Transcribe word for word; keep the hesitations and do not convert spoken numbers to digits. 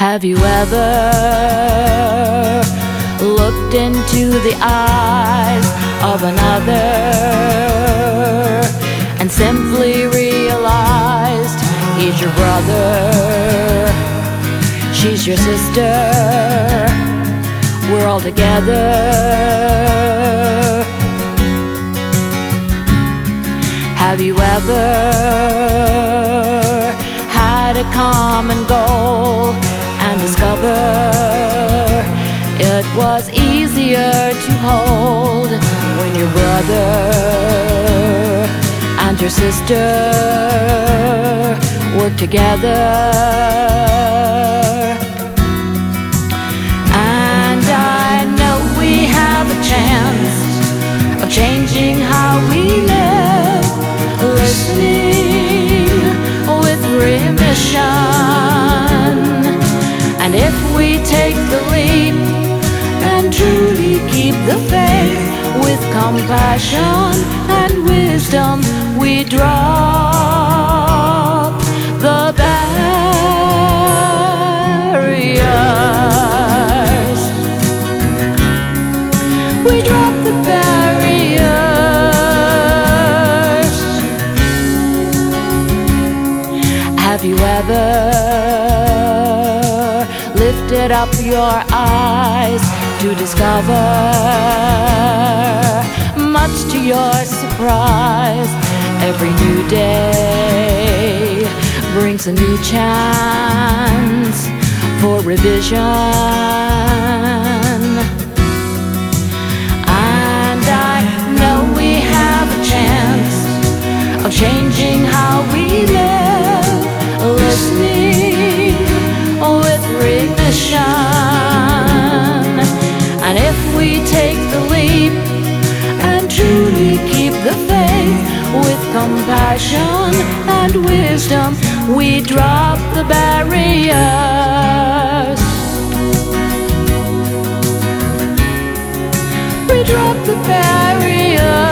Have you ever looked into the eyes of another and simply realized he's your brother, she's your sister, we're all together? Have you ever had a common goal and discover it was easier to hold when your brother and your sister work together? And I know we have a chance of changing how we live, listening with remission. And if we take the leap and truly keep the faith, with compassion and wisdom, we drop the barriers. We drop the barriers. Have you ever lifted up your eyes to discover, much to your surprise, every new day brings a new chance for revision? And I know we have a chance of changing how we live, listening with remission. And if we take the leap and truly keep the faith, with compassion and wisdom, we drop the barriers. We drop the barriers.